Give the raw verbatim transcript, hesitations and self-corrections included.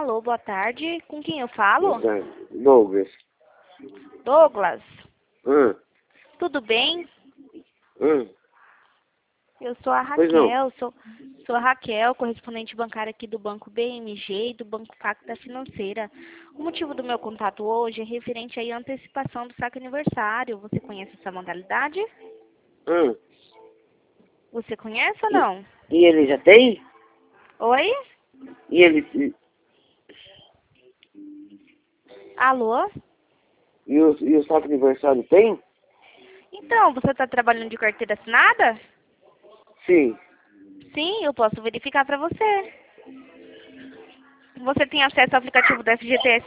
Alô, boa tarde. Com quem eu falo? Douglas. Douglas. Hum. Tudo bem? Hum. Eu sou a Pois não. Raquel, sou, sou a Raquel, correspondente bancária aqui do Banco B M G e do Banco Pacta Financeira. O motivo do meu contato hoje é referente à antecipação do saque aniversário. Você conhece essa modalidade? Hum. Você conhece ou E, não? e ele já tem? Oi? E ele... Alô? E o, e o saco aniversário tem? Então, você está trabalhando de carteira assinada? Sim. Sim, eu posso verificar para você. Você tem acesso ao aplicativo do F G T S